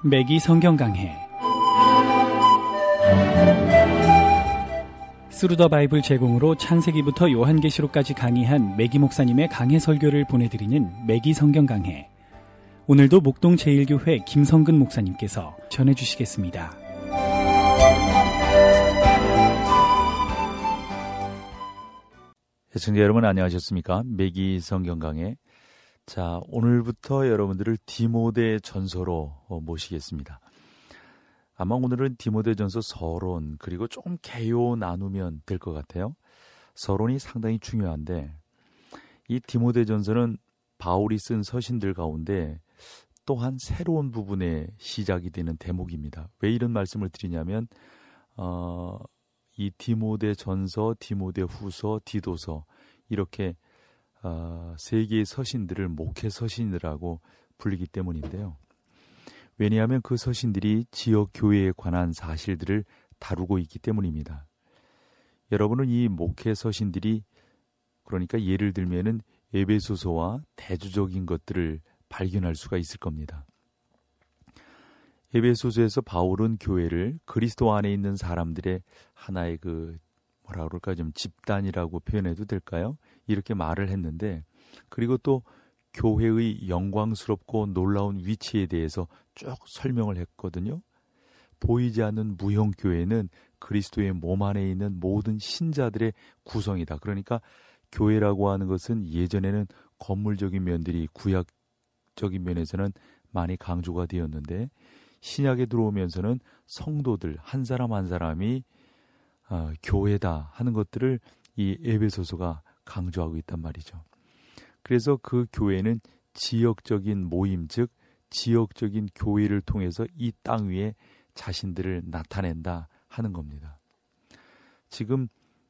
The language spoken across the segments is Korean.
매기 성경 강해 스루더 바이블 제공으로 창세기부터 요한계시록까지 강의한 매기 목사님의 강해 설교를 보내드리는 매기 성경 강해. 오늘도 목동 제1교회 김성근 목사님께서 전해주시겠습니다. 시청자 여러분 안녕하셨습니까? 매기 성경 강해. 자, 오늘부터 여러분들을 디모데 전서로 모시겠습니다. 아마 오늘은 디모데 전서 서론 그리고 조금 개요 나누면 될 것 같아요. 서론이 상당히 중요한데 이 디모데 전서는 바울이 쓴 서신들 가운데 또한 새로운 부분의 시작이 되는 대목입니다. 왜 이런 말씀을 드리냐면 이 디모데 전서, 디모데 후서, 디도서 이렇게 세 개의 서신들을 목회 서신이라고 불리기 때문인데요. 왜냐하면 그 서신들이 지역 교회에 관한 사실들을 다루고 있기 때문입니다. 여러분은 이 목회 서신들이 그러니까 예를 들면은 에베소서와 대조적인 것들을 발견할 수가 있을 겁니다. 에베소서에서 바울은 교회를 그리스도 안에 있는 사람들의 하나의 뭐라 그럴까 좀 집단이라고 표현해도 될까요? 이렇게 말을 했는데 그리고 또 교회의 영광스럽고 놀라운 위치에 대해서 쭉 설명을 했거든요. 보이지 않는 무형교회는 그리스도의 몸 안에 있는 모든 신자들의 구성이다. 그러니까 교회라고 하는 것은 예전에는 건물적인 면들이 구약적인 면에서는 많이 강조가 되었는데 신약에 들어오면서는 성도들 한 사람 한 사람이 교회다 하는 것들을 이 에베소서가 강조하고 있단 말이죠. 그래서 그 교회는 지역적인 모임, 즉 지역적인 교회를 통해서 이 땅 위에 자신들을 나타낸다 하는 겁니다. 지금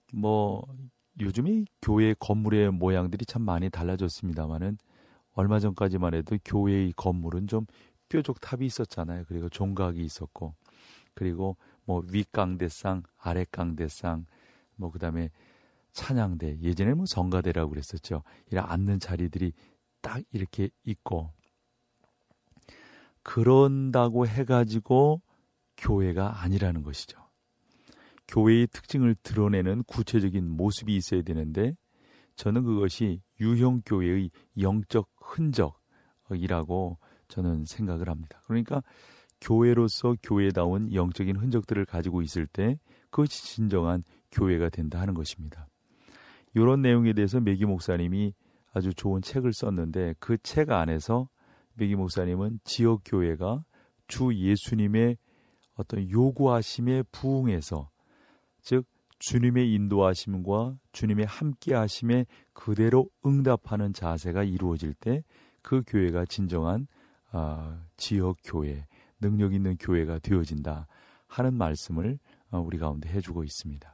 요즘에 교회 건물의 모양들이 참 많이 달라졌습니다만은 얼마 전까지만 해도 교회의 건물은 좀 뾰족탑이 있었잖아요. 그리고 종각이 있었고 그리고 윗강대상, 아랫강대상, 그다음에 찬양대, 예전에 성가대라고 그랬었죠. 이런 앉는 자리들이 딱 이렇게 있고 그런다고 해가지고 교회가 아니라는 것이죠. 교회의 특징을 드러내는 구체적인 모습이 있어야 되는데 저는 그것이 유형교회의 영적 흔적이라고 저는 생각을 합니다. 그러니까 교회로서 교회다운 영적인 흔적들을 가지고 있을 때 그것이 진정한 교회가 된다 하는 것입니다. 이런 내용에 대해서 매기 목사님이 아주 좋은 책을 썼는데 그 책 안에서 매기 목사님은 지역 교회가 주 예수님의 어떤 요구하심에 부응해서 즉 주님의 인도하심과 주님의 함께하심에 그대로 응답하는 자세가 이루어질 때 그 교회가 진정한 지역 교회, 능력 있는 교회가 되어진다 하는 말씀을 우리 가운데 해주고 있습니다.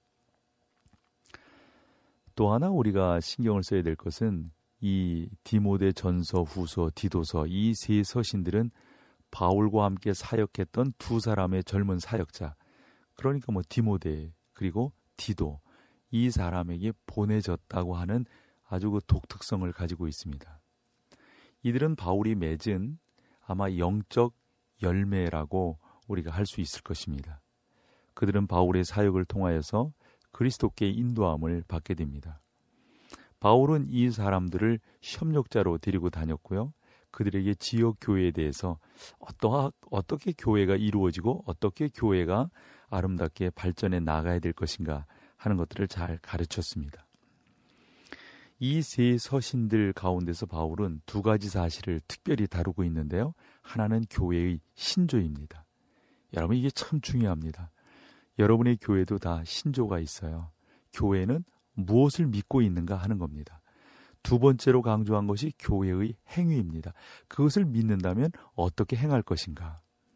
또 하나 우리가 신경을 써야 될 것은 이 디모데 전서, 후서, 디도서 이 세 서신들은 바울과 함께 사역했던 두 사람의 젊은 사역자, 그러니까 디모데 그리고 디도 이 사람에게 보내졌다고 하는 아주 그 독특성을 가지고 있습니다. 이들은 바울이 맺은 아마 영적 열매라고 우리가 할 수 있을 것입니다. 그들은 바울의 사역을 통하여서 그리스도께 인도함을 받게 됩니다. 바울은 이 사람들을 협력자로 데리고 다녔고요. 그들에게 지역 교회에 대해서 어떻게 교회가 이루어지고 어떻게 교회가 아름답게 발전해 나가야 될 것인가 하는 것들을 잘 가르쳤습니다. 이 세 서신들 가운데서 바울은 두 가지 사실을 특별히 다루고 있는데요. 하나는 교회의 신조입니다. 여러분 이게 참 중요합니다. 여러분의 교회도 다 신조가 있어요. 교회는 무엇을 믿고 있는가 하는 겁니다. 두 번째로 강조한 것이 교회의 행위입니다. 그것을 믿는다면 어떻게 행할 것인가.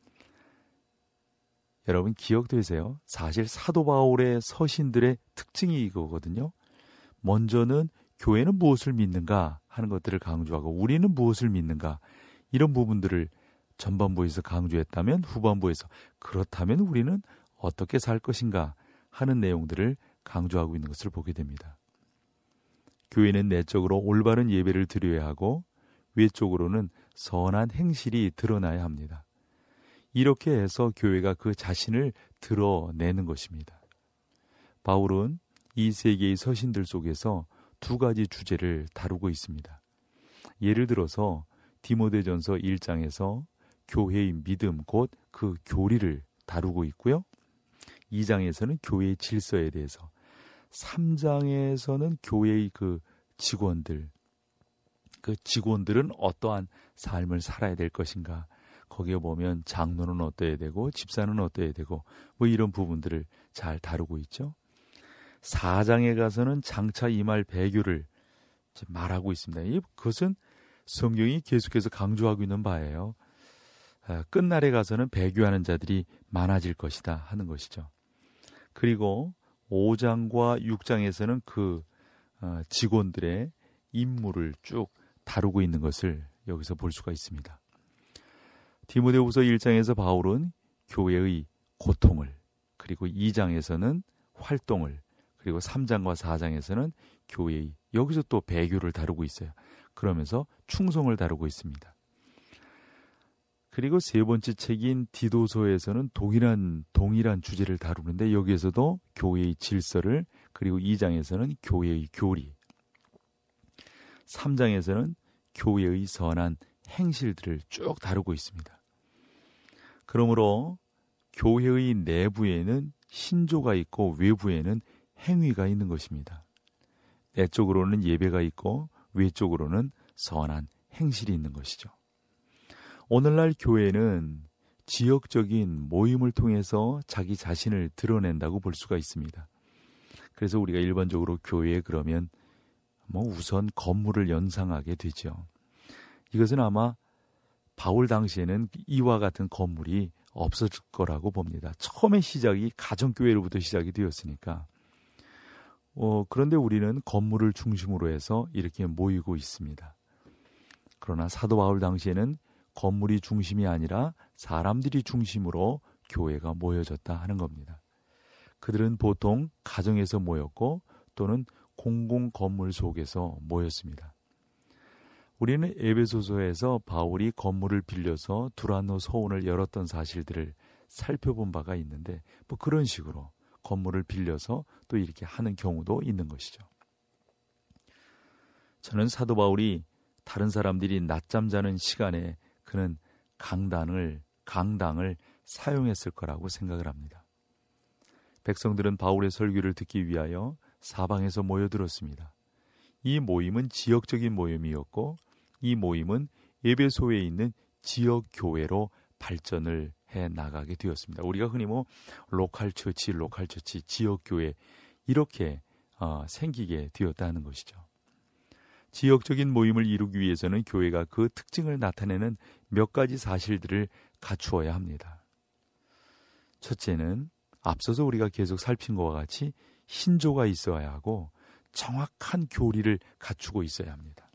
여러분 기억되세요? 사실 사도 바울의 서신들의 특징이 이거거든요. 먼저는 교회는 무엇을 믿는가 하는 것들을 강조하고 우리는 무엇을 믿는가 이런 부분들을 전반부에서 강조했다면 후반부에서 그렇다면 우리는 어떻게 살 것인가 하는 내용들을 강조하고 있는 것을 보게 됩니다. 교회는 내적으로 올바른 예배를 드려야 하고 외적으로는 선한 행실이 드러나야 합니다. 이렇게 해서 교회가 그 자신을 드러내는 것입니다. 바울은 이 세계의 서신들 속에서 두 가지 주제를 다루고 있습니다. 예를 들어서 디모데전서 1장에서 교회의 믿음 곧 그 교리를 다루고 있고요. 2장에서는 교회의 질서에 대해서, 3장에서는 교회의 그 직원들은 어떠한 삶을 살아야 될 것인가, 거기에 보면 장로는 어떠해야 되고 집사는 어떠해야 되고 뭐 이런 부분들을 잘 다루고 있죠. 4장에 가서는 장차 임할 배교를 말하고 있습니다. 그것은 성경이 계속해서 강조하고 있는 바예요. 끝날에 가서는 배교하는 자들이 많아질 것이다 하는 것이죠. 그리고 5장과 6장에서는 그 직원들의 임무를 쭉 다루고 있는 것을 여기서 볼 수가 있습니다. 디모데후서 1장에서 바울은 교회의 고통을, 그리고 2장에서는 활동을, 그리고 3장과 4장에서는 교회의, 여기서 또 배교를 다루고 있어요. 그러면서 충성을 다루고 있습니다. 그리고 세 번째 책인 디도서에서는 동일한 주제를 다루는데 여기에서도 교회의 질서를, 그리고 2장에서는 교회의 교리, 3장에서는 교회의 선한 행실들을 쭉 다루고 있습니다. 그러므로 교회의 내부에는 신조가 있고 외부에는 행위가 있는 것입니다. 내적으로는 예배가 있고 외적으로는 선한 행실이 있는 것이죠. 오늘날 교회는 지역적인 모임을 통해서 자기 자신을 드러낸다고 볼 수가 있습니다. 그래서 우리가 일반적으로 교회에 그러면 우선 건물을 연상하게 되죠. 이것은 아마 바울 당시에는 이와 같은 건물이 없었을 거라고 봅니다. 처음에 시작이 가정교회로부터 시작이 되었으니까. 그런데 우리는 건물을 중심으로 해서 이렇게 모이고 있습니다. 그러나 사도 바울 당시에는 건물이 중심이 아니라 사람들이 중심으로 교회가 모여졌다 하는 겁니다. 그들은 보통 가정에서 모였고 또는 공공 건물 속에서 모였습니다. 우리는 에베소서에서 바울이 건물을 빌려서 두란노 서원을 열었던 사실들을 살펴본 바가 있는데 그런 식으로 건물을 빌려서 또 이렇게 하는 경우도 있는 것이죠. 저는 사도 바울이 다른 사람들이 낮잠 자는 시간에 그는 강당을 사용했을 거라고 생각을 합니다. 백성들은 바울의 설교를 듣기 위하여 사방에서 모여들었습니다. 이 모임은 지역적인 모임이었고 이 모임은 에베소에 있는 지역 교회로 발전을 해 나가게 되었습니다. 우리가 흔히 로컬 처치, 지역 교회 이렇게 생기게 되었다는 것이죠. 지역적인 모임을 이루기 위해서는 교회가 그 특징을 나타내는 몇 가지 사실들을 갖추어야 합니다. 첫째는 앞서서 우리가 계속 살핀 것과 같이 신조가 있어야 하고 정확한 교리를 갖추고 있어야 합니다.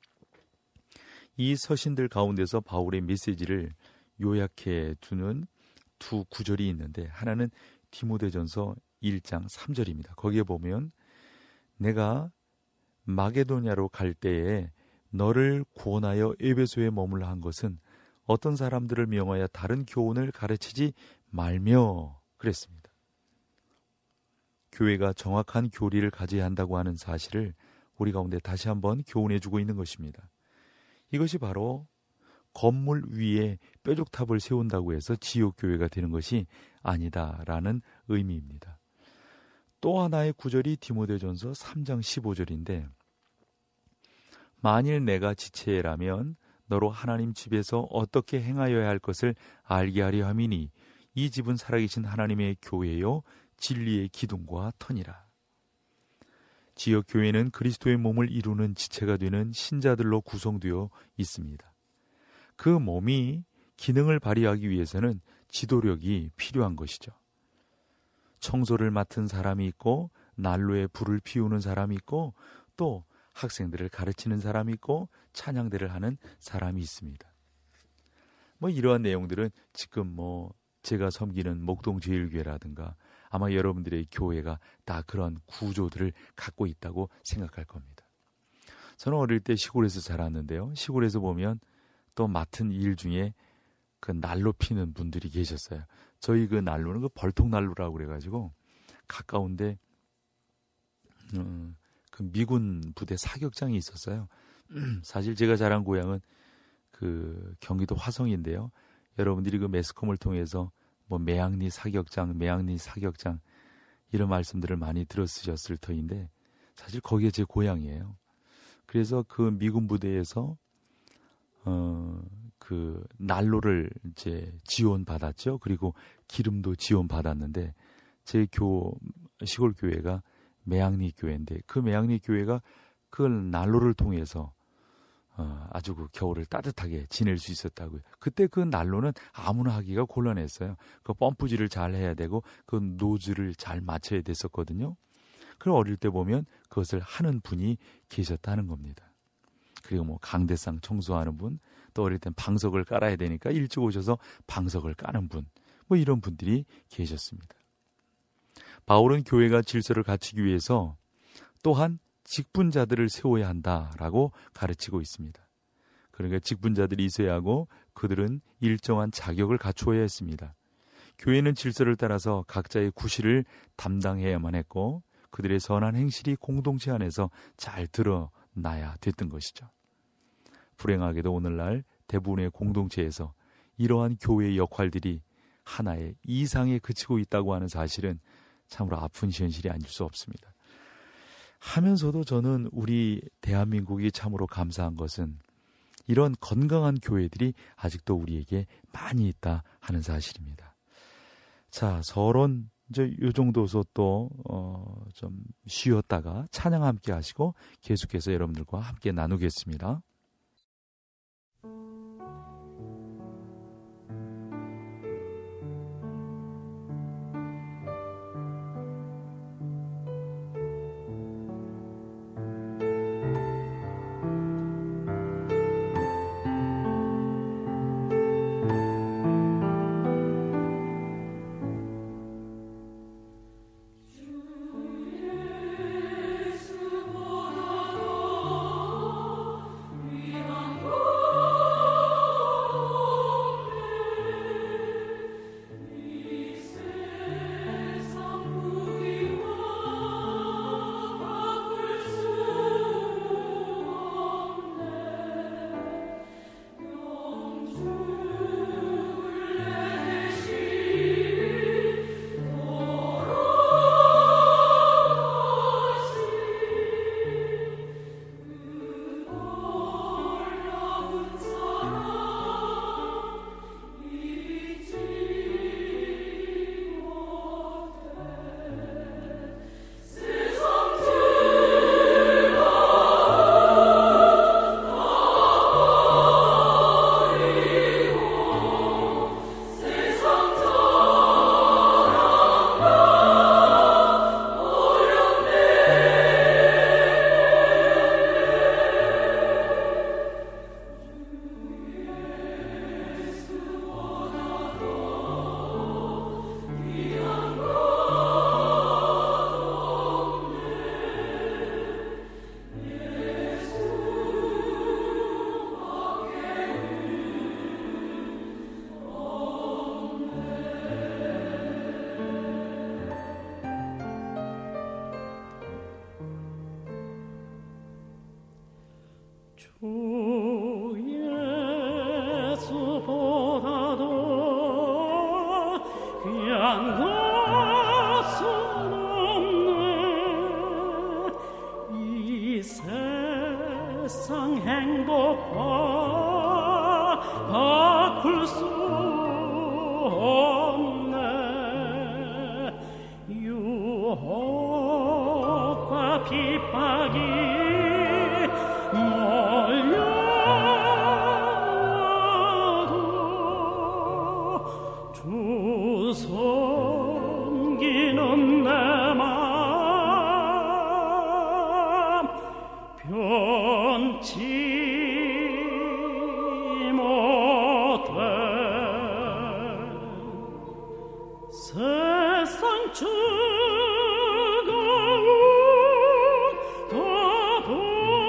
이 서신들 가운데서 바울의 메시지를 요약해 두는 두 구절이 있는데 하나는 디모데전서 1장 3절입니다. 거기에 보면 내가 마게도냐로 갈 때에 너를 구원하여 에베소에 머물러 한 것은 어떤 사람들을 명하여 다른 교훈을 가르치지 말며 그랬습니다. 교회가 정확한 교리를 가져야 한다고 하는 사실을 우리 가운데 다시 한번 교훈해주고 있는 것입니다. 이것이 바로 건물 위에 뾰족탑을 세운다고 해서 지옥교회가 되는 것이 아니다라는 의미입니다. 또 하나의 구절이 디모데전서 3장 15절인데 만일 내가 지체라면 너로 하나님 집에서 어떻게 행하여야 할 것을 알게 하려 함이니 이 집은 살아계신 하나님의 교회요 진리의 기둥과 터니라. 지역교회는 그리스도의 몸을 이루는 지체가 되는 신자들로 구성되어 있습니다. 그 몸이 기능을 발휘하기 위해서는 지도력이 필요한 것이죠. 청소를 맡은 사람이 있고 난로에 불을 피우는 사람이 있고 또 학생들을 가르치는 사람이 있고 찬양대를 하는 사람이 있습니다. 이러한 내용들은 지금 제가 섬기는 목동제일교회라든가 아마 여러분들의 교회가 다 그런 구조들을 갖고 있다고 생각할 겁니다. 저는 어릴 때 시골에서 자랐는데요. 시골에서 보면 또 맡은 일 중에 그 난로 피는 분들이 계셨어요. 저희 그 난로는 그 벌통난로라고 그래가지고 가까운데 그 미군 부대 사격장이 있었어요. 사실 제가 자란 고향은 그 경기도 화성인데요. 여러분들이 그 매스컴을 통해서 뭐 매양리 사격장 이런 말씀들을 많이 들었으셨을 터인데 사실 거기에 제 고향이에요. 그래서 그 미군 부대에서 그 난로를 이제 지원 받았죠. 그리고 기름도 지원 받았는데 제 시골 교회가 매양리 교회인데 그 매양리 교회가 그 난로를 통해서 아주 그 겨울을 따뜻하게 지낼 수 있었다고요. 그때 그 난로는 아무나 하기가 곤란했어요. 그 펌프질을 잘 해야 되고 그 노즐을 잘 맞춰야 됐었거든요. 그럼 어릴 때 보면 그것을 하는 분이 계셨다는 겁니다. 그리고 뭐 강대상 청소하는 분, 또 어릴 땐 방석을 깔아야 되니까 일찍 오셔서 방석을 까는 분, 뭐 이런 분들이 계셨습니다. 바울은 교회가 질서를 갖추기 위해서 또한 직분자들을 세워야 한다라고 가르치고 있습니다. 그러니까 직분자들이 있어야 하고 그들은 일정한 자격을 갖추어야 했습니다. 교회는 질서를 따라서 각자의 구실을 담당해야만 했고 그들의 선한 행실이 공동체 안에서 잘 드러나야 됐던 것이죠. 불행하게도 오늘날 대부분의 공동체에서 이러한 교회의 역할들이 하나의 이상에 그치고 있다고 하는 사실은 참으로 아픈 현실이 아닐 수 없습니다. 하면서도 저는 우리 대한민국이 참으로 감사한 것은 이런 건강한 교회들이 아직도 우리에게 많이 있다 하는 사실입니다. 자, 서론 이제 이 정도서 또 좀 쉬었다가 찬양 함께 하시고 계속해서 여러분들과 함께 나누겠습니다.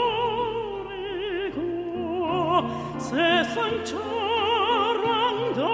세상처럼 더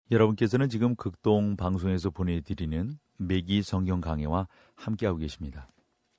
여러분께서는 지금 극동 방송에서 보내드리는 매기 성경 강해와 함께하고 계십니다.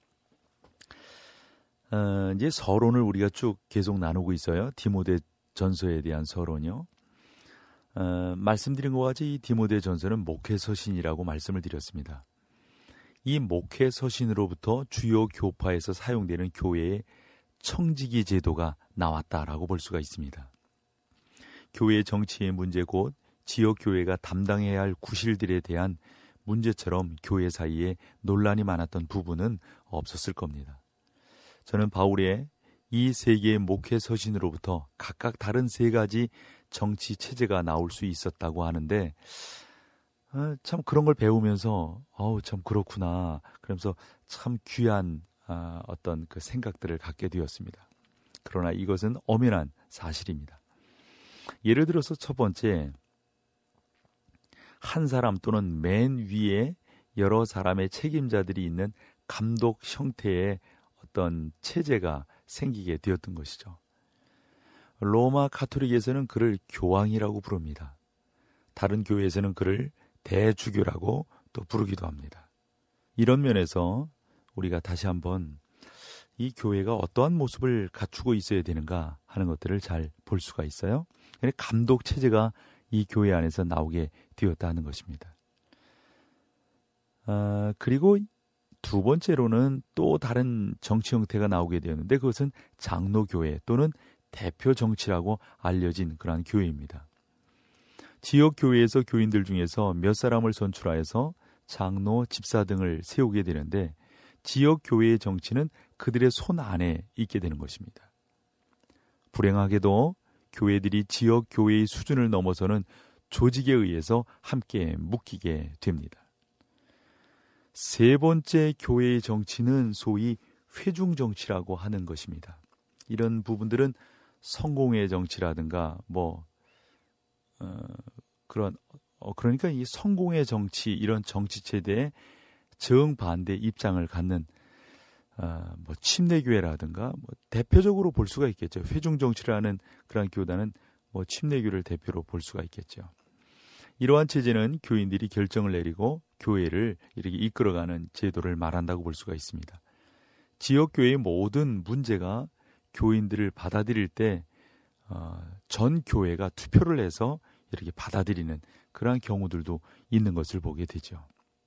이제 서론을 우리가 쭉 계속 나누고 있어요. 디모데 전서에 대한 서론이요. 말씀드린 것 같이 이 디모데 전서는 목회서신이라고 말씀을 드렸습니다. 이 목회서신으로부터 주요 교파에서 사용되는 교회의 청지기 제도가 나왔다라고 볼 수가 있습니다. 교회 정치의 문제 곧 지역 교회가 담당해야 할 구실들에 대한 문제처럼 교회 사이에 논란이 많았던 부분은 없었을 겁니다. 저는 바울의 이 세 개의 목회 서신으로부터 각각 다른 세 가지 정치 체제가 나올 수 있었다고 하는데 참 그런 걸 배우면서 참 그렇구나 그러면서 참 귀한 어떤 그 생각들을 갖게 되었습니다. 그러나 이것은 엄연한 사실입니다. 예를 들어서 첫 번째, 한 사람 또는 맨 위에 여러 사람의 책임자들이 있는 감독 형태의 어떤 체제가 생기게 되었던 것이죠. 로마 가톨릭에서는 그를 교황이라고 부릅니다. 다른 교회에서는 그를 대주교라고 또 부르기도 합니다. 이런 면에서 우리가 다시 한번 이 교회가 어떠한 모습을 갖추고 있어야 되는가 하는 것들을 잘 볼 수가 있어요. 감독 체제가 이 교회 안에서 나오게 되었다는 것입니다. 그리고 두 번째로는 또 다른 정치 형태가 나오게 되었는데 그것은 장로교회 또는 대표 정치라고 알려진 그러한 교회입니다. 지역 교회에서 교인들 중에서 몇 사람을 선출하여서 장로, 집사 등을 세우게 되는데 지역 교회의 정치는 그들의 손 안에 있게 되는 것입니다. 불행하게도 교회들이 지역 교회의 수준을 넘어서는 조직에 의해서 함께 묶이게 됩니다. 세 번째 교회의 정치는 소위 회중 정치라고 하는 것입니다. 이런 부분들은 성공의 정치라든가 그러니까 이 성공의 정치 이런 정치 체제에 정반대 입장을 갖는 침례교회라든가 대표적으로 볼 수가 있겠죠. 회중 정치라는 그런 교단은 침례교를 대표로 볼 수가 있겠죠. 이러한 체제는 교인들이 결정을 내리고 교회를 이렇게 이끌어가는 제도를 말한다고 볼 수가 있습니다. 지역교회의 모든 문제가 교인들을 받아들일 때 전 교회가 투표를 해서 이렇게 받아들이는 그러한 경우들도 있는 것을 보게 되죠.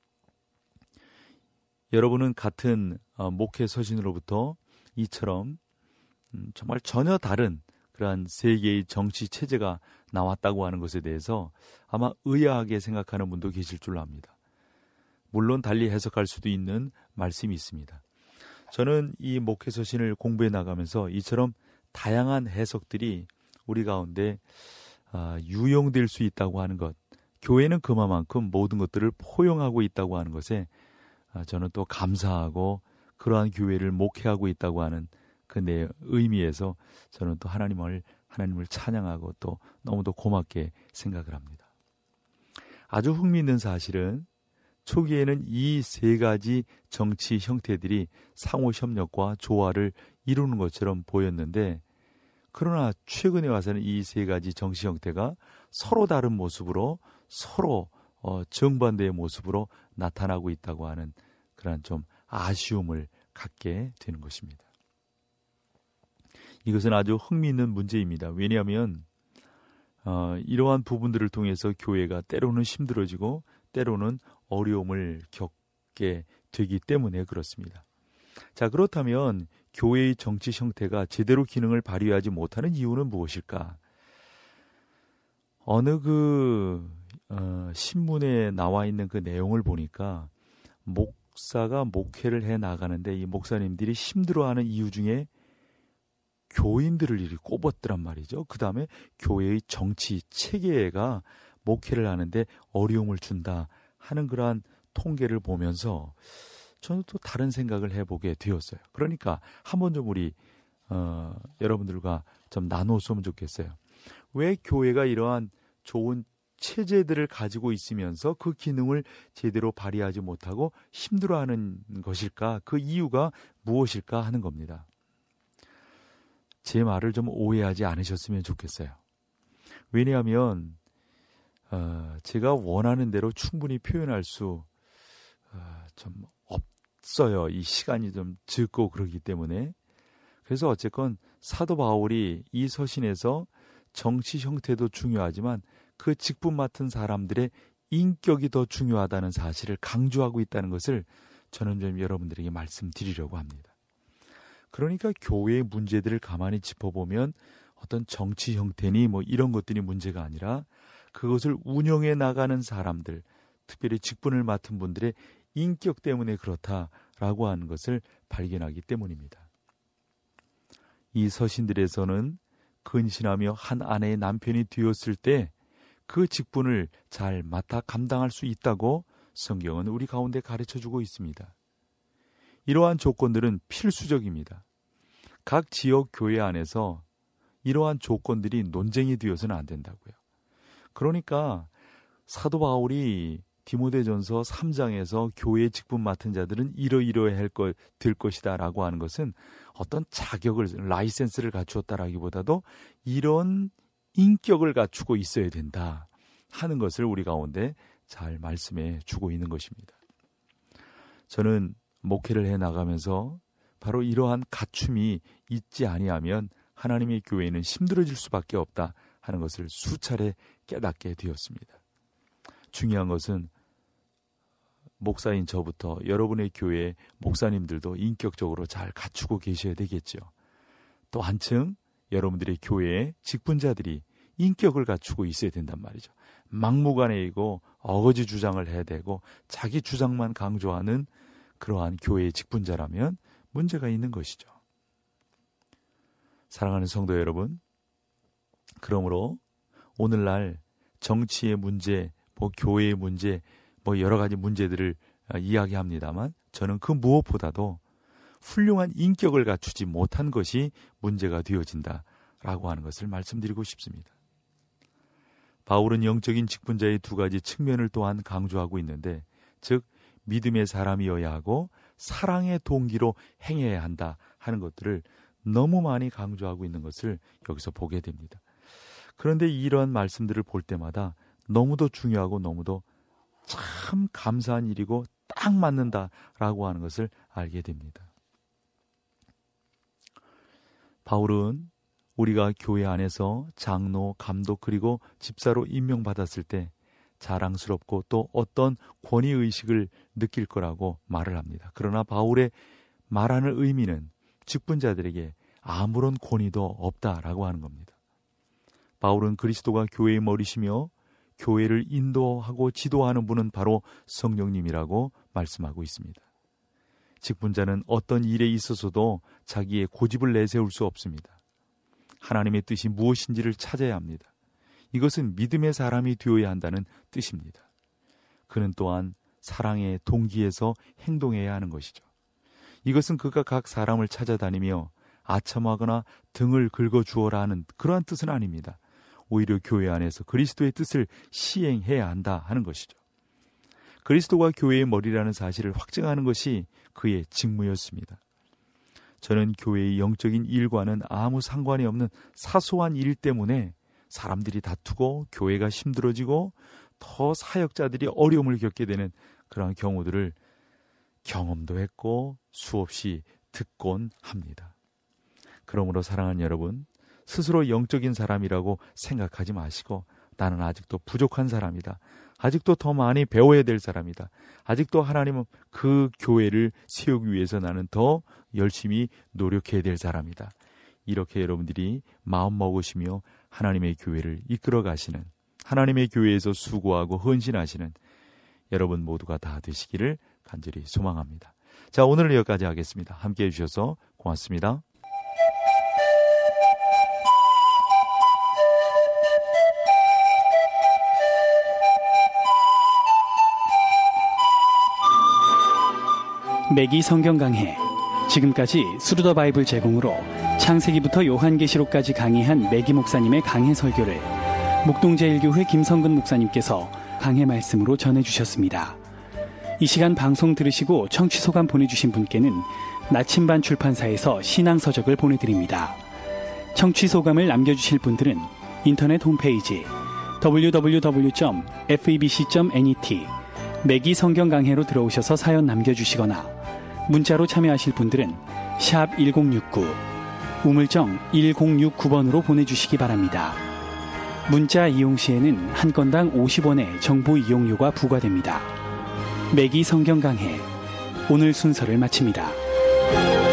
여러분은 같은 목회 서신으로부터 이처럼 정말 전혀 다른 그러한 세계의 정치 체제가 나왔다고 하는 것에 대해서 아마 의아하게 생각하는 분도 계실 줄로 압니다. 물론 달리 해석할 수도 있는 말씀이 있습니다. 저는 이 목회 서신을 공부해 나가면서 이처럼 다양한 해석들이 우리 가운데 유용될 수 있다고 하는 것, 교회는 그만큼 모든 것들을 포용하고 있다고 하는 것에 저는 또 감사하고 그러한 교회를 목회하고 있다고 하는 그 내 의미에서 저는 또 하나님을 찬양하고 또 너무도 고맙게 생각을 합니다. 아주 흥미있는 사실은 초기에는 이 세 가지 정치 형태들이 상호 협력과 조화를 이루는 것처럼 보였는데 그러나 최근에 와서는 이 세 가지 정치 형태가 서로 다른 모습으로 서로 정반대의 모습으로 나타나고 있다고 하는 그런 좀 아쉬움을 갖게 되는 것입니다. 이것은 아주 흥미있는 문제입니다. 왜냐하면 이러한 부분들을 통해서 교회가 때로는 힘들어지고 때로는 어려움을 겪게 되기 때문에 그렇습니다. 자, 그렇다면 교회의 정치 형태가 제대로 기능을 발휘하지 못하는 이유는 무엇일까? 어느 신문에 나와 있는 그 내용을 보니까 목사가 목회를 해 나가는데 이 목사님들이 힘들어하는 이유 중에 교인들을 이렇게 꼽았더란 말이죠. 그 다음에 교회의 정치 체계가 목회를 하는데 어려움을 준다 하는 그러한 통계를 보면서 저는 또 다른 생각을 해보게 되었어요. 그러니까 한번 좀 우리 여러분들과 좀 나눴으면 좋겠어요. 왜 교회가 이러한 좋은 체제들을 가지고 있으면서 그 기능을 제대로 발휘하지 못하고 힘들어하는 것일까? 그 이유가 무엇일까 하는 겁니다. 제 말을 좀 오해하지 않으셨으면 좋겠어요. 왜냐하면 제가 원하는 대로 충분히 표현할 수 좀 없어요. 이 시간이 좀 적고 그러기 때문에. 그래서 어쨌건 사도 바울이 이 서신에서 정치 형태도 중요하지만 그 직분 맡은 사람들의 인격이 더 중요하다는 사실을 강조하고 있다는 것을 저는 좀 여러분들에게 말씀드리려고 합니다. 그러니까 교회의 문제들을 가만히 짚어보면 어떤 정치 형태니 뭐 이런 것들이 문제가 아니라 그것을 운영해 나가는 사람들, 특별히 직분을 맡은 분들의 인격 때문에 그렇다라고 하는 것을 발견하기 때문입니다. 이 서신들에서는 근신하며 한 아내의 남편이 되었을 때 그 직분을 잘 맡아 감당할 수 있다고 성경은 우리 가운데 가르쳐주고 있습니다. 이러한 조건들은 필수적입니다. 각 지역 교회 안에서 이러한 조건들이 논쟁이 되어서는 안 된다고요. 그러니까 사도 바울이 디모데전서 3장에서 교회의 직분 맡은 자들은 이러이러해야 될 것이다 라고 하는 것은 어떤 자격을, 라이센스를 갖추었다라기보다도 이런 인격을 갖추고 있어야 된다 하는 것을 우리 가운데 잘 말씀해 주고 있는 것입니다. 저는 목회를 해나가면서 바로 이러한 갖춤이 있지 아니하면 하나님의 교회는 힘들어질 수밖에 없다 하는 것을 수차례 깨닫게 되었습니다. 중요한 것은 목사인 저부터 여러분의 교회 목사님들도 인격적으로 잘 갖추고 계셔야 되겠죠. 또 한층 여러분들의 교회의 직분자들이 인격을 갖추고 있어야 된단 말이죠. 막무가내이고 어거지 주장을 해야 되고 자기 주장만 강조하는 그러한 교회의 직분자라면 문제가 있는 것이죠. 사랑하는 성도 여러분, 그러므로 오늘날 정치의 문제, 교회의 문제, 여러 가지 문제들을 이야기합니다만 저는 그 무엇보다도 훌륭한 인격을 갖추지 못한 것이 문제가 되어진다라고 하는 것을 말씀드리고 싶습니다. 바울은 영적인 직분자의 두 가지 측면을 또한 강조하고 있는데, 즉 믿음의 사람이어야 하고 사랑의 동기로 행해야 한다 하는 것들을 너무 많이 강조하고 있는 것을 여기서 보게 됩니다. 그런데 이러한 말씀들을 볼 때마다 너무도 중요하고 너무도 참 감사한 일이고 딱 맞는다라고 하는 것을 알게 됩니다. 바울은 우리가 교회 안에서 장로, 감독 그리고 집사로 임명받았을 때 자랑스럽고 또 어떤 권위의식을 느낄 거라고 말을 합니다. 그러나 바울의 말하는 의미는 직분자들에게 아무런 권위도 없다라고 하는 겁니다. 바울은 그리스도가 교회의 머리시며 교회를 인도하고 지도하는 분은 바로 성령님이라고 말씀하고 있습니다. 직분자는 어떤 일에 있어서도 자기의 고집을 내세울 수 없습니다. 하나님의 뜻이 무엇인지를 찾아야 합니다. 이것은 믿음의 사람이 되어야 한다는 뜻입니다. 그는 또한 사랑의 동기에서 행동해야 하는 것이죠. 이것은 그가 각 사람을 찾아다니며 아첨하거나 등을 긁어주어라 하는 그러한 뜻은 아닙니다. 오히려 교회 안에서 그리스도의 뜻을 시행해야 한다 하는 것이죠. 그리스도가 교회의 머리라는 사실을 확증하는 것이 그의 직무였습니다. 저는 교회의 영적인 일과는 아무 상관이 없는 사소한 일 때문에 사람들이 다투고 교회가 힘들어지고 더 사역자들이 어려움을 겪게 되는 그런 경우들을 경험도 했고 수없이 듣곤 합니다. 그러므로 사랑하는 여러분, 스스로 영적인 사람이라고 생각하지 마시고 나는 아직도 부족한 사람이다. 아직도 더 많이 배워야 될 사람이다. 아직도 하나님은 그 교회를 세우기 위해서 나는 더 열심히 노력해야 될 사람이다. 이렇게 여러분들이 마음 먹으시며 하나님의 교회를 이끌어 가시는, 하나님의 교회에서 수고하고 헌신하시는 여러분 모두가 다 되시기를 간절히 소망합니다. 자, 오늘 여기까지 하겠습니다. 함께해 주셔서 고맙습니다. 매기 성경 강해. 지금까지 스루더 바이블 제공으로 창세기부터 요한계시록까지 강의한 매기 목사님의 강해 설교를 목동제일교회 김성근 목사님께서 강해 말씀으로 전해주셨습니다. 이 시간 방송 들으시고 청취 소감 보내주신 분께는 나침반 출판사에서 신앙서적을 보내드립니다. 청취 소감을 남겨주실 분들은 인터넷 홈페이지 www.febc.net 매기 성경 강해로 들어오셔서 사연 남겨주시거나 문자로 참여하실 분들은 샵 1069 우물정 1069번으로 보내주시기 바랍니다. 문자 이용 시에는 한 건당 50원의 정보 이용료가 부과됩니다. 매기 성경 강해 오늘 순서를 마칩니다.